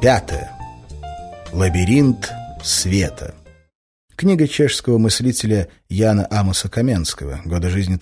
Пятое. Лабиринт света. Книга чешского мыслителя Яна Амоса Коменского, годы жизни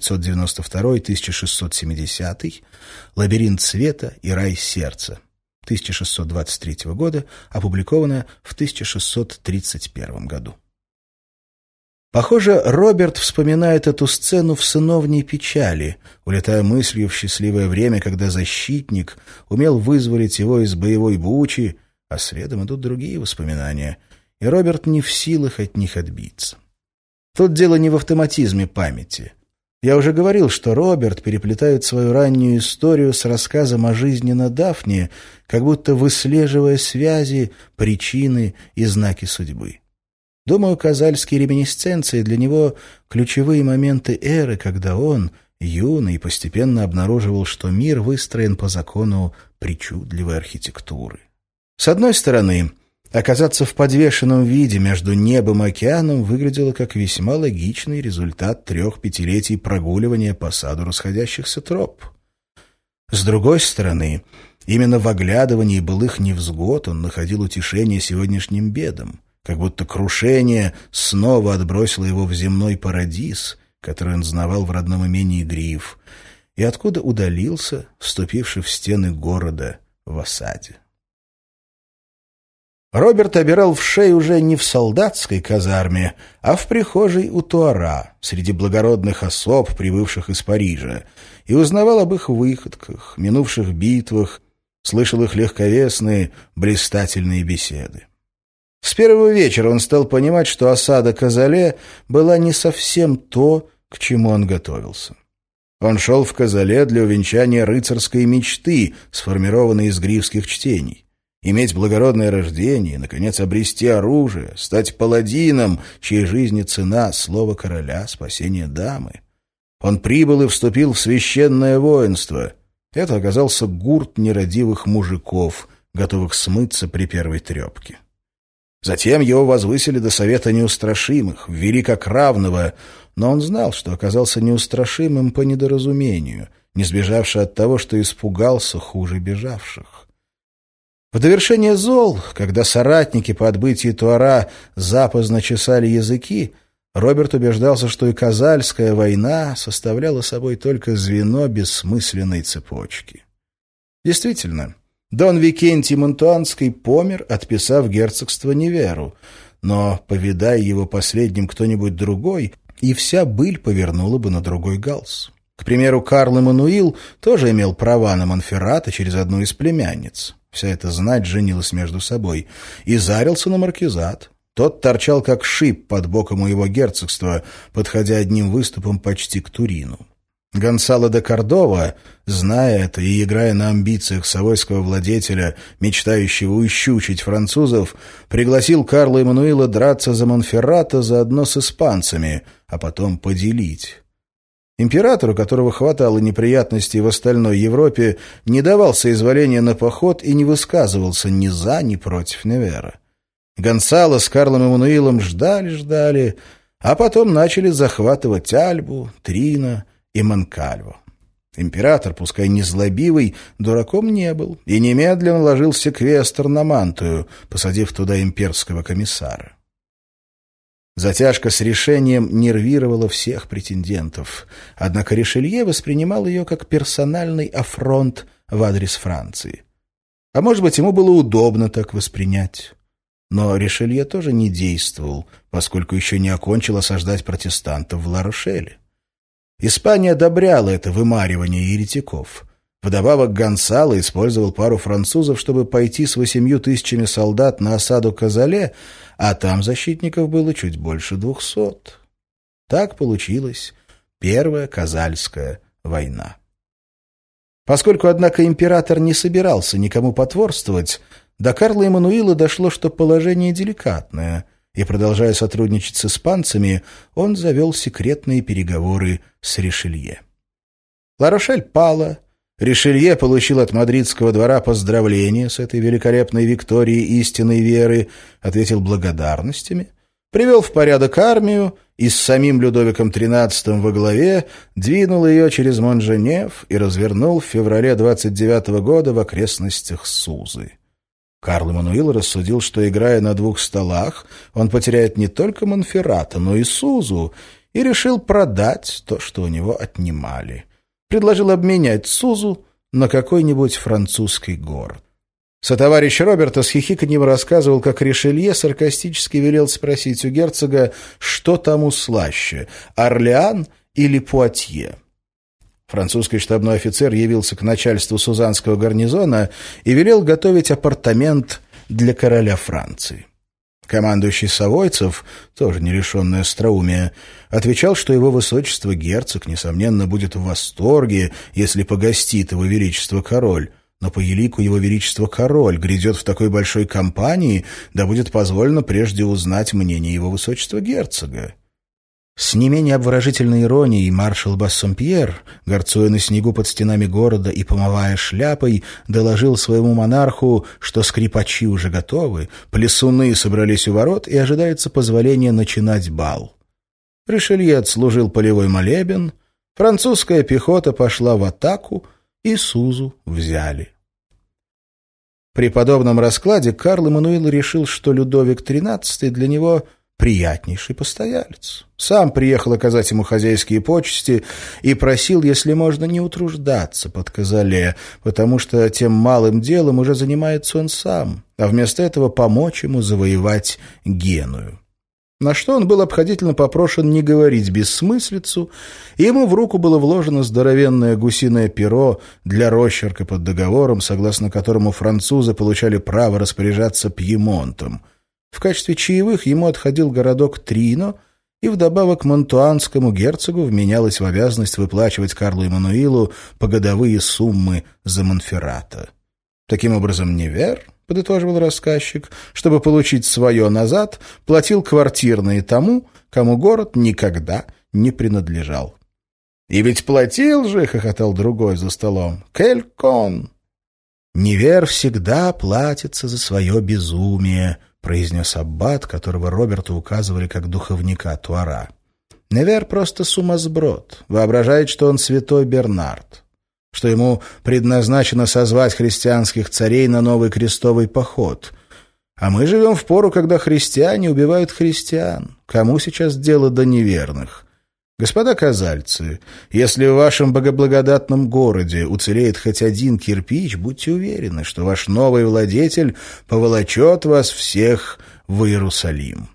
1592-1670, «Лабиринт света и рай сердца», 1623 года, опубликованная в 1631 году. Похоже, Роберт вспоминает эту сцену в сыновней печали, улетая мыслью в счастливое время, когда защитник умел вызволить его из боевой бучи, а следом идут другие воспоминания, и Роберт не в силах от них отбиться. Тут дело не в автоматизме памяти. Я уже говорил, что Роберт переплетает свою раннюю историю с рассказом о жизни на Дафне, как будто выслеживая связи, причины и знаки судьбы. Думаю, казальские реминисценции для него — ключевые моменты эры, когда он, юный, постепенно обнаруживал, что мир выстроен по закону причудливой архитектуры. С одной стороны, оказаться в подвешенном виде между небом и океаном выглядело как весьма логичный результат 3 пятилетий прогуливания по саду расходящихся троп. С другой стороны, именно в оглядывании былых невзгод он находил утешение сегодняшним бедам, как будто крушение снова отбросило его в земной парадиз, который он знавал в родном имении Гриф, и откуда удалился, вступивший в стены города в осаде. Роберт обирал в шею уже не в солдатской казарме, а в прихожей у Туара, среди благородных особ, прибывших из Парижа, и узнавал об их выходках, минувших битвах, слышал их легковесные, блистательные беседы. С первого вечера он стал понимать, что осада Казале была не совсем то, к чему он готовился. Он шел в Казале для увенчания рыцарской мечты, сформированной из грифских чтений. Иметь благородное рождение и, наконец, обрести оружие, стать паладином, чьей жизни цена — слово короля, спасение дамы. Он прибыл и вступил в священное воинство. Это оказался гурт нерадивых мужиков, готовых смыться при первой трепке. Затем его возвысили до совета неустрашимых, ввели как равного, но он знал, что оказался неустрашимым по недоразумению, не сбежавший от того, что испугался хуже бежавших. В довершение зол, когда соратники по отбытии Туара запоздно чесали языки, Роберт убеждался, что и Казальская война составляла собой только звено бессмысленной цепочки. Действительно, Дон Викентий Монтуанский помер, отписав герцогство Неверу, но, повидая его последним кто-нибудь другой, и вся быль повернула бы на другой галс. К примеру, Карл Эммануил тоже имел права на Монферрата через одну из племянниц. Вся эта знать женилась между собой, и зарился на маркизат. Тот торчал как шип под боком у его герцогства, подходя одним выступом почти к Турину. Гонсало де Кордова, зная это и играя на амбициях савойского владетеля, мечтающего ущучить французов, пригласил Карла Эммануила драться за Монферрата заодно с испанцами, а потом поделить. Императору, которого хватало неприятностей в остальной Европе, не давал соизволения на поход и не высказывался ни за, ни против Невера. Гонсало с Карлом Эммануилом ждали, а потом начали захватывать Альбу, Трино и Монкальво. Император, пускай не злобивый, дураком не был и немедленно ложил секвестр на Мантую, посадив туда имперского комиссара. Затяжка с решением нервировала всех претендентов, однако Ришелье воспринимал ее как персональный афронт в адрес Франции. А может быть, ему было удобно так воспринять. Но Ришелье тоже не действовал, поскольку еще не окончил осаждать протестантов в Ла-Рошеле. Испания одобряла это вымаривание еретиков. Вдобавок Гонсало использовал пару французов, чтобы пойти с 8 тысячами солдат на осаду Казале, а там защитников было чуть больше 200. Так получилась Первая Казальская война. Поскольку, однако, император не собирался никому потворствовать, до Карла Эммануила дошло, что положение деликатное, и, продолжая сотрудничать с испанцами, он завел секретные переговоры с Ришелье. Ла-Рошель пала. Ришелье получил от мадридского двора поздравления с этой великолепной викторией истинной веры, ответил благодарностями, привел в порядок армию и с самим Людовиком XIII во главе двинул ее через Монженев и развернул в феврале 29 года в окрестностях Сузы. Карл Эммануил рассудил, что, играя на двух столах, он потеряет не только Монферрата, но и Сузу, и решил продать то, что у него отнимали. Предложил обменять Сузу на какой-нибудь французский город. Сотоварищ Роберта с хихиканьем рассказывал, как Ришелье саркастически велел спросить у герцога, что тому слаще – Орлеан или Пуатье. Французский штабной офицер явился к начальству Сузанского гарнизона и велел готовить апартамент для короля Франции. Командующий Савойцев, тоже не лишенный остроумия, отвечал, что его высочество герцог, несомненно, будет в восторге, если погостит его величество король, но по елику его величества король грядет в такой большой компании, да будет позволено прежде узнать мнение его высочества герцога. С не менее обворожительной иронией маршал Бассомпьер, горцуя на снегу под стенами города и помывая шляпой, доложил своему монарху, что скрипачи уже готовы, плясуны собрались у ворот и ожидается позволение начинать бал. Ришелье отслужил полевой молебен, французская пехота пошла в атаку, и Сузу взяли. При подобном раскладе Карл Эммануил решил, что Людовик XIII для него приятнейший постоялец. Сам приехал оказать ему хозяйские почести и просил, если можно, не утруждаться под Казале, потому что тем малым делом уже занимается он сам, а вместо этого помочь ему завоевать Геную. На что он был обходительно попрошен не говорить бессмыслицу, и ему в руку было вложено здоровенное гусиное перо для росчерка под договором, согласно которому французы получали право распоряжаться Пьемонтом. В качестве чаевых ему отходил городок Трино, и вдобавок монтуанскому герцогу вменялось в обязанность выплачивать Карлу Эммануилу погодовые суммы за Монферрата. Таким образом, Невер, подытоживал рассказчик, чтобы получить свое назад, платил квартирные тому, кому город никогда не принадлежал. «И ведь платил же!» — хохотал другой за столом. «Келькон!» «Невер всегда платится за свое безумие», — произнес аббат, которого Роберту указывали как духовника Туара. «Невер просто сумасброд, воображает, что он святой Бернард, что ему предназначено созвать христианских царей на новый крестовый поход. А мы живем в пору, когда христиане убивают христиан. Кому сейчас дело до неверных? Господа казальцы, если в вашем богоблагодатном городе уцелеет хоть один кирпич, будьте уверены, что ваш новый владетель поволочет вас всех в Иерусалим».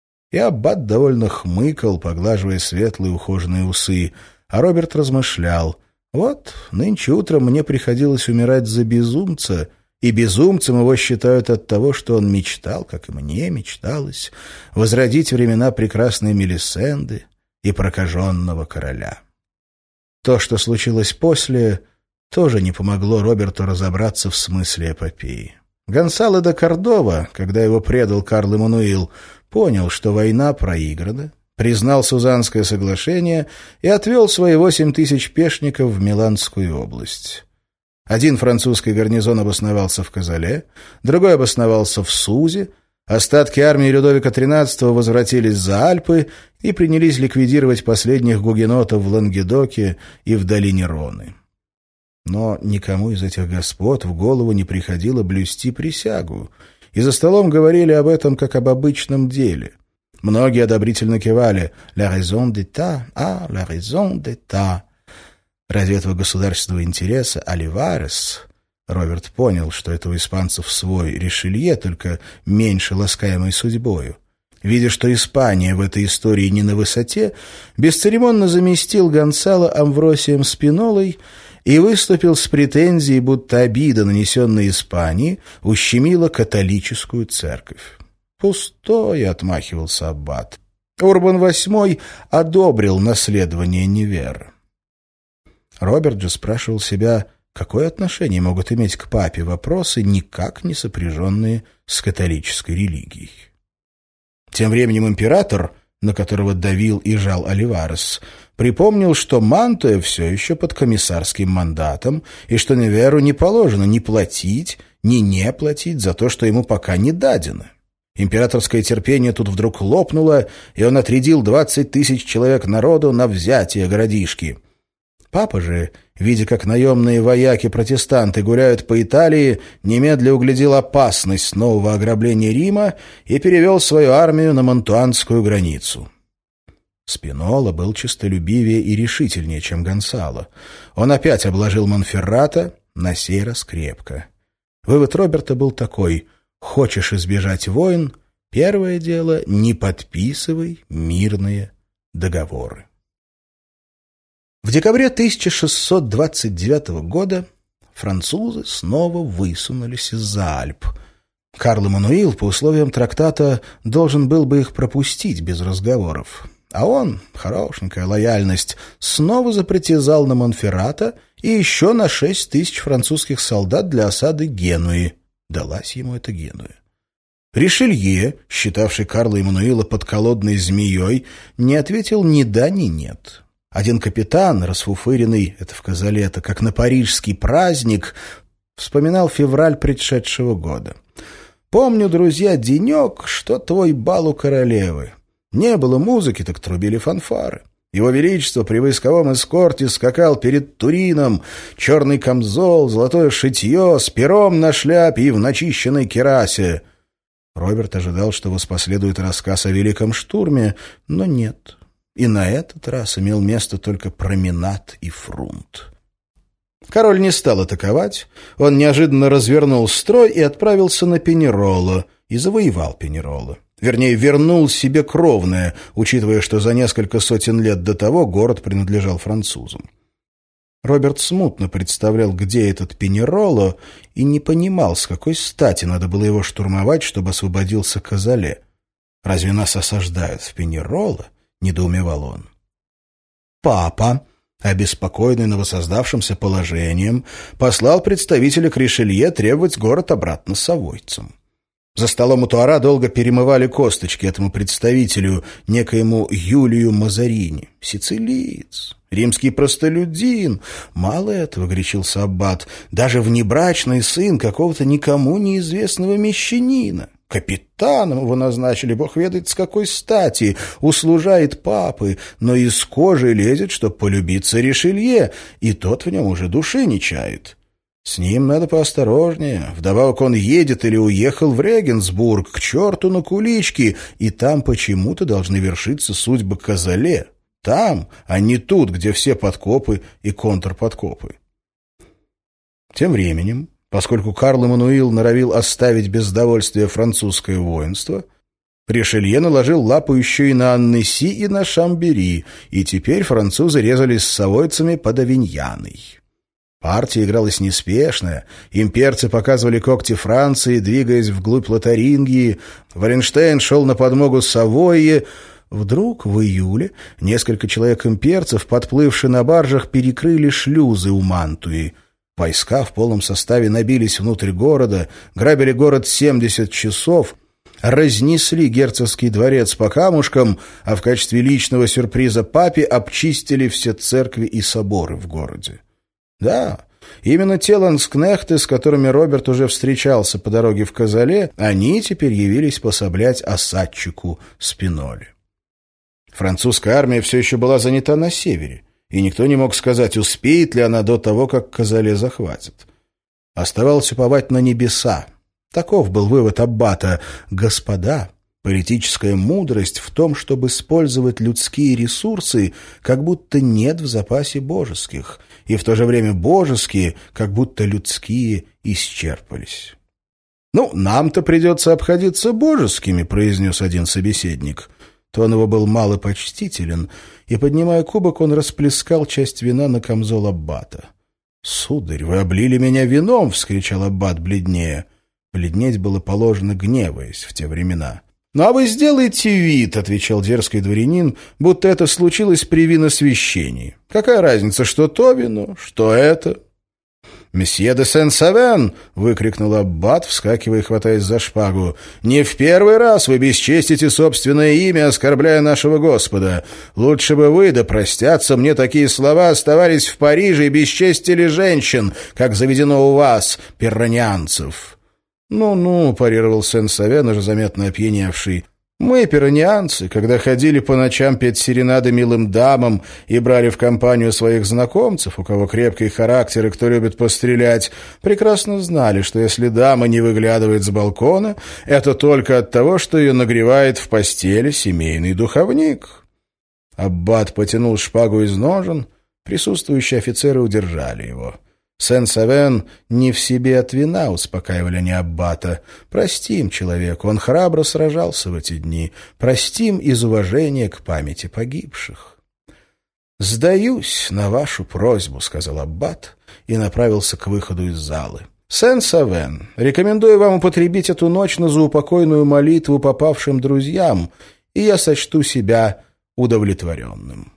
И аббат довольно хмыкал, поглаживая светлые ухоженные усы, а Роберт размышлял: вот нынче утром мне приходилось умирать за безумца, и безумцем его считают от того, что он мечтал, как и мне мечталось, возродить времена прекрасной Мелисенды и прокаженного короля. То, что случилось после, тоже не помогло Роберту разобраться в смысле эпопеи. Гонсало де Кордова, когда его предал Карл Эммануил, понял, что война проиграна, признал Сузанское соглашение и отвел свои 8000 пешников в Миланскую область. Один французский гарнизон обосновался в Казале, другой обосновался в Сузе, остатки армии Людовика XIII возвратились за Альпы и принялись ликвидировать последних гугенотов в Лангедоке и в долине Роны. Но никому из этих господ в голову не приходило блюсти присягу, и за столом говорили об этом как об обычном деле. Многие одобрительно кивали «La raison d'État, la raison d'État». Ради этого государственного интереса Оливарес. Роберт понял, что это у испанцев свой Ришелье, только меньше ласкаемый судьбою. Видя, что Испания в этой истории не на высоте, бесцеремонно заместил Гонсало Амвросием Спинолой и выступил с претензией, будто обида, нанесенная Испании, ущемила католическую церковь. «Пустое», — отмахивался аббат. Урбан VIII одобрил наследование Невера. Роберт же спрашивал себя, какое отношение могут иметь к папе вопросы, никак не сопряженные с католической религией. Тем временем император, на которого давил и жал Оливарес, припомнил, что Мантуа все еще под комиссарским мандатом и что Неверу не положено ни платить, ни не платить за то, что ему пока не дадено. Императорское терпение тут вдруг лопнуло, и он отрядил 20 000 человек народу на взятие городишки. Папа же, видя, как наемные вояки-протестанты гуляют по Италии, немедля углядел опасность нового ограбления Рима и перевел свою армию на Мантуанскую границу. Спинола был честолюбивее и решительнее, чем Гонсало. Он опять обложил Монферрато, на сей раз крепко. Вывод Роберта был такой: хочешь избежать войн, первое дело — не подписывай мирные договоры. В декабре 1629 года французы снова высунулись из-за Альп. Карл Эммануил по условиям трактата должен был бы их пропустить без разговоров. А он, хорошенькая лояльность, снова запритязал на Монферрато и еще на 6 тысяч французских солдат для осады Генуи. Далась ему эта Генуя. Ришелье, считавший Карла Эммануила подколодной змеей, не ответил ни да, ни нет. Один капитан, расфуфыренный, это в Казалето, как на парижский праздник, вспоминал февраль предшедшего года. «Помню, друзья, денек, что твой бал у королевы. Не было музыки, так трубили фанфары. Его Величество при войсковом эскорте скакал перед Турином, черный камзол, золотое шитье, с пером на шляпе и в начищенной кирасе». Роберт ожидал, что воспоследует рассказ о Великом штурме, но нет. И на этот раз имел место только променад и фрунт. Король не стал атаковать, он неожиданно развернул строй и отправился на Пеньероло, и завоевал Пеньероло. Вернее, вернул себе кровное, учитывая, что за несколько сотен лет до того город принадлежал французам. Роберт смутно представлял, где этот Пеньероло, и не понимал, с какой стати надо было его штурмовать, чтобы освободился Казале. «Разве нас осаждают в Пеньероло?» — недоумевал он. Папа, обеспокоенный новосоздавшимся положением, послал представителя к Ришелье требовать город обратно савойцам. За столом у Туара долго перемывали косточки этому представителю, некоему Юлию Мазарини. Сицилиец, римский простолюдин. Мало этого, горячился аббат, даже внебрачный сын какого-то никому неизвестного мещанина. Капитаном его назначили, бог ведает с какой стати, услужает папы, но из кожи лезет, чтоб полюбиться Ришелье, и тот в нем уже души не чает. С ним надо поосторожнее. Вдобавок он едет или уехал в Регенсбург, к черту на кулички, и там почему-то должны вершиться судьбы Казале. Там, а не тут, где все подкопы и контрподкопы. Тем временем, поскольку Карл Эммануил норовил оставить без довольствия французское воинство, Ришелье наложил лапу еще и на Аннеси и на Шамбери, и теперь французы резались с савойцами под Авиньяной. Партия игралась неспешная, имперцы показывали когти Франции, двигаясь вглубь Лотарингии, Валенштейн шел на подмогу Савойе. Вдруг в июле несколько человек-имперцев, подплывшие на баржах, перекрыли шлюзы у Мантуи. Войска в полном составе набились внутрь города, грабили город 70 часов, разнесли герцогский дворец по камушкам, а в качестве личного сюрприза папе обчистили все церкви и соборы в городе. Да, именно те ланскнехты, с которыми Роберт уже встречался по дороге в Казале, они теперь явились пособлять осадчику Спиноле. Французская армия все еще была занята на севере, и никто не мог сказать, успеет ли она до того, как Казале захватят. Оставалось уповать на небеса. Таков был вывод аббата. Господа, политическая мудрость в том, чтобы использовать людские ресурсы, как будто нет в запасе божеских, и в то же время божеские, как будто людские, исчерпались. «Ну, нам-то придется обходиться божескими», — произнес один собеседник. Тон его был малопочтителен, и, поднимая кубок, он расплескал часть вина на камзол аббата. «Сударь, вы облили меня вином!» — вскричал аббат бледнее. Бледнеть было положено, гневаясь в те времена. «Ну, а вы сделайте вид», — отвечал дерзкий дворянин, «будто это случилось при виносвящении. Какая разница, что то вино, что это?» «Месье де Сен-Савен!» — выкрикнул аббат, вскакивая и хватаясь за шпагу. «Не в первый раз вы бесчестите собственное имя, оскорбляя нашего Господа. Лучше бы вы, да простятся мне такие слова, оставались в Париже и бесчестили женщин, как заведено у вас, пирранианцев». «Ну-ну», — парировал Сен-Савен, уже заметно опьяневший, Мы, пиронианцы, когда ходили по ночам петь серенады милым дамам и брали в компанию своих знакомцев, у кого крепкий характер и кто любит пострелять, прекрасно знали, что если дама не выглядывает с балкона, это только от того, что ее нагревает в постели семейный духовник. Аббат потянул шпагу из ножен, присутствующие офицеры удержали его. Сен-Савен не в себе от вина, успокаивали они аббата. Простим человеку, он храбро сражался в эти дни. Простим из уважения к памяти погибших. «Сдаюсь на вашу просьбу», — сказал аббат и направился к выходу из залы. «Сен-Савен, рекомендую вам употребить эту ночь на заупокойную молитву попавшим друзьям, и я сочту себя удовлетворенным».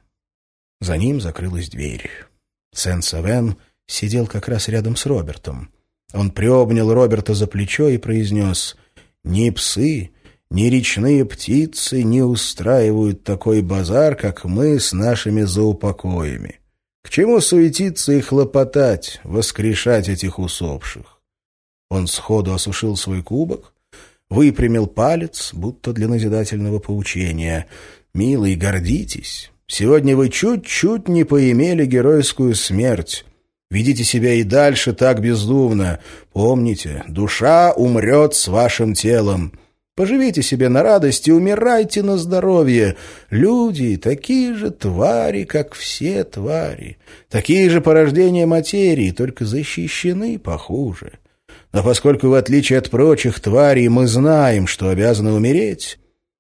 За ним закрылась дверь. Сен-Савен сидел как раз рядом с Робертом. Он приобнял Роберта за плечо и произнес: «Ни псы, ни речные птицы не устраивают такой базар, как мы с нашими заупокоями. К чему суетиться и хлопотать, воскрешать этих усопших?» Он сходу осушил свой кубок, выпрямил палец, будто для назидательного поучения. «Милый, гордитесь. Сегодня вы чуть-чуть не поимели геройскую смерть. Ведите себя и дальше так бездумно. Помните, душа умрет с вашим телом. Поживите себе на радость и умирайте на здоровье. Люди такие же твари, как все твари. Такие же порождения материи, только защищены похуже. Но поскольку, в отличие от прочих тварей, мы знаем, что обязаны умереть,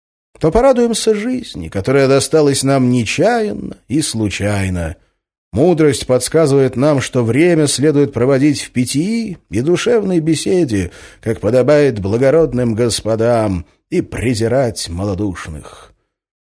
то порадуемся жизни, которая досталась нам нечаянно и случайно. Мудрость подсказывает нам, что время следует проводить в питьи и душевной беседе, как подобает благородным господам, и презирать малодушных.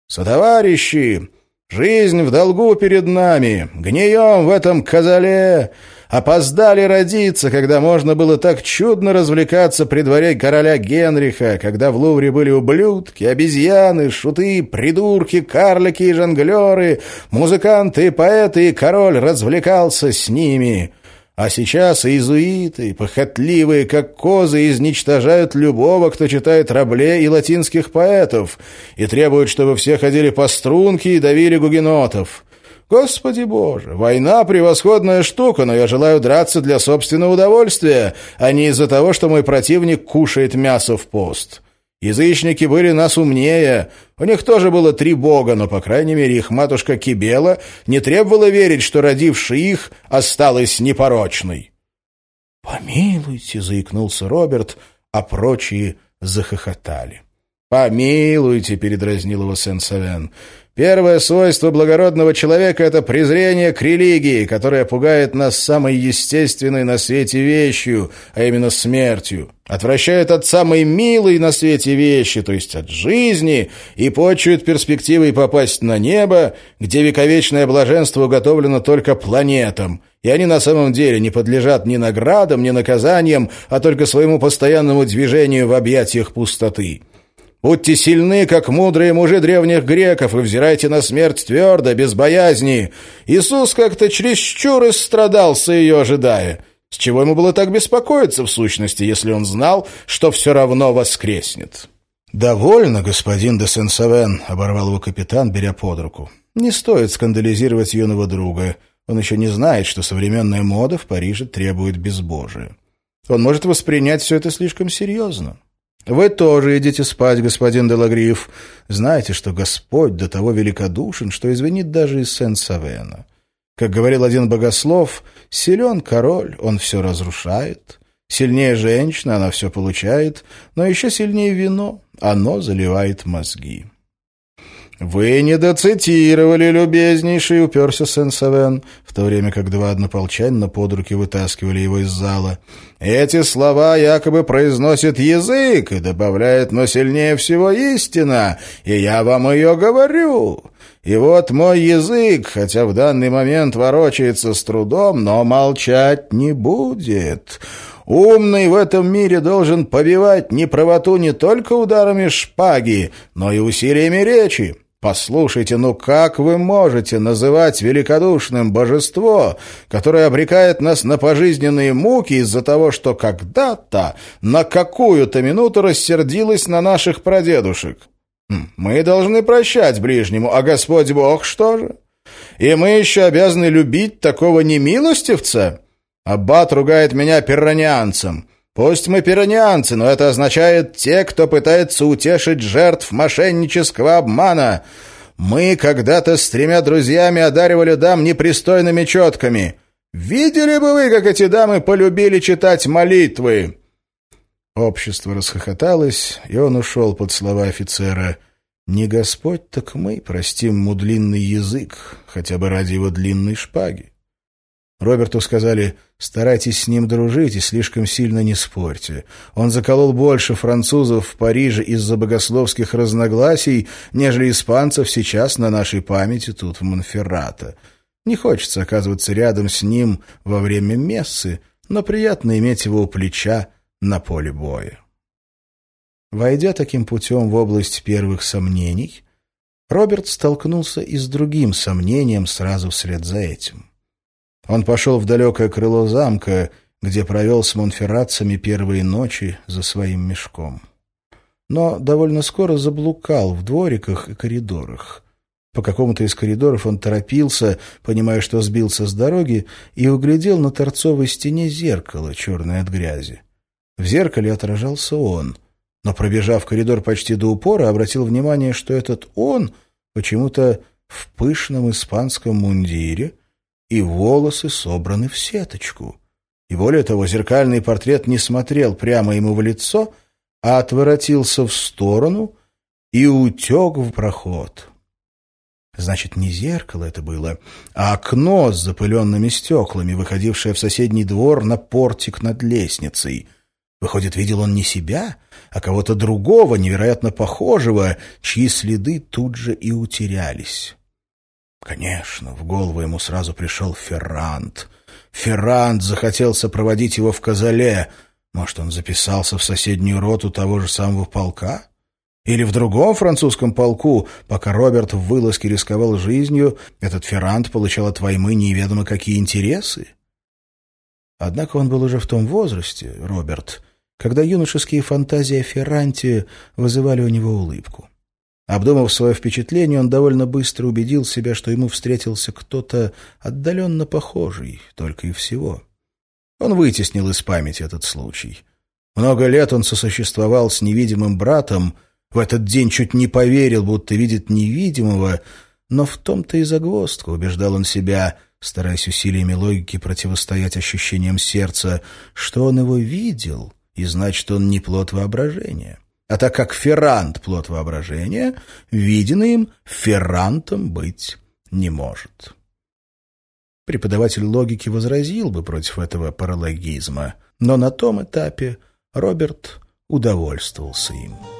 Сотоварищи, жизнь в долгу перед нами, гнием в этом казале, опоздали родиться, когда можно было так чудно развлекаться при дворе короля Генриха, когда в Лувре были ублюдки, обезьяны, шуты, придурки, карлики и жонглеры, музыканты и поэты, и король развлекался с ними. А сейчас иезуиты, похотливые, как козы, изничтожают любого, кто читает Рабле и латинских поэтов, и требуют, чтобы все ходили по струнке и давили гугенотов. Господи Боже, война — превосходная штука, но я желаю драться для собственного удовольствия, а не из-за того, что мой противник кушает мясо в пост. Язычники были нас умнее. У них тоже было 3 бога, но, по крайней мере, их матушка Кибела не требовала верить, что родившая их осталась непорочной. «Помилуйте», — заикнулся Роберт, а прочие захохотали. «Помилуйте», — передразнил его Сен-Савен. «Первое свойство благородного человека — это презрение к религии, которая пугает нас самой естественной на свете вещью, а именно смертью, отвращает от самой милой на свете вещи, то есть от жизни, и почует перспективой попасть на небо, где вековечное блаженство уготовлено только планетам, и они на самом деле не подлежат ни наградам, ни наказаниям, а только своему постоянному движению в объятиях пустоты. Будьте сильны, как мудрые мужи древних греков, и взирайте на смерть твердо, без боязни. Иисус как-то чересчур истрадался, ее ожидая. С чего ему было так беспокоиться, в сущности, если он знал, что все равно воскреснет?» «Довольно, господин де Сен-Савен», — оборвал его капитан, беря под руку. «Не стоит скандализировать юного друга. Он еще не знает, что современная мода в Париже требует безбожия. Он может воспринять все это слишком серьезно. Вы тоже идите спать, господин де Лагриф. Знаете, что Господь до того великодушен, что извинит даже из Сен-Савена. Как говорил один богослов, силен король, он все разрушает. Сильнее женщина, она все получает, но еще сильнее вино, оно заливает мозги». «Вы не доцитировали, любезнейший», — уперся Сен-Савен, в то время как 2 однополчанина под руки вытаскивали его из зала. «Эти слова якобы произносит язык и добавляет, но сильнее всего истина, и я вам ее говорю. И вот мой язык, хотя в данный момент ворочается с трудом, но молчать не будет». Умный в этом мире должен побивать неправоту не только ударами шпаги, но и усилиями речи. Послушайте, ну как вы можете называть великодушным божество, которое обрекает нас на пожизненные муки из-за того, что когда-то на какую-то минуту рассердилось на наших прадедушек? Мы должны прощать ближнему, а Господь Бог что же? И мы еще обязаны любить такого немилостивца? Аббат ругает меня пирронианцем. Пусть мы пирронианцы, но это означает те, кто пытается утешить жертв мошеннического обмана. Мы когда-то с 3 друзьями одаривали дам непристойными четками. Видели бы вы, как эти дамы полюбили читать молитвы?» Общество расхохоталось, и он ушел под слова офицера: «Не Господь, так мы простим ему длинный язык, хотя бы ради его длинной шпаги». Роберту сказали: «Старайтесь с ним дружить и слишком сильно не спорьте. Он заколол больше французов в Париже из-за богословских разногласий, нежели испанцев сейчас на нашей памяти тут, в Монферрато. Не хочется оказываться рядом с ним во время мессы, но приятно иметь его у плеча на поле боя». Войдя таким путем в область первых сомнений, Роберт столкнулся и с другим сомнением сразу вслед за этим. Он пошел в далекое крыло замка, где провел с монферратцами первые ночи за своим мешком. Но довольно скоро заблукал в двориках и коридорах. По какому-то из коридоров он торопился, понимая, что сбился с дороги, и углядел на торцовой стене зеркало, черное от грязи. В зеркале отражался он, но, пробежав коридор почти до упора, обратил внимание, что этот он почему-то в пышном испанском мундире, и волосы собраны в сеточку. И более того, зеркальный портрет не смотрел прямо ему в лицо, а отворотился в сторону и утек в проход. Значит, не зеркало это было, а окно с запыленными стеклами, выходившее в соседний двор на портик над лестницей. Выходит, видел он не себя, а кого-то другого, невероятно похожего, чьи следы тут же и утерялись. Конечно, в голову ему сразу пришел Ферранд. Ферранд захотел сопроводить его в Казале. Может, он записался в соседнюю роту того же самого полка? Или в другом французском полку, пока Роберт в вылазке рисковал жизнью, этот Ферранд получал от войны неведомо какие интересы? Однако он был уже в том возрасте, Роберт, когда юношеские фантазии о Ферранте вызывали у него улыбку. Обдумав свое впечатление, он довольно быстро убедил себя, что ему встретился кто-то отдаленно похожий, только и всего. Он вытеснил из памяти этот случай. Много лет он сосуществовал с невидимым братом, в этот день чуть не поверил, будто видит невидимого, но в том-то и загвоздка, убеждал он себя, стараясь усилиями логики противостоять ощущениям сердца, что он его видел, и значит, он не плод воображения. А так как Ферранд — плод воображения, виденный им Феррантом быть не может. Преподаватель логики возразил бы против этого паралогизма, но на том этапе Роберт удовольствовался им.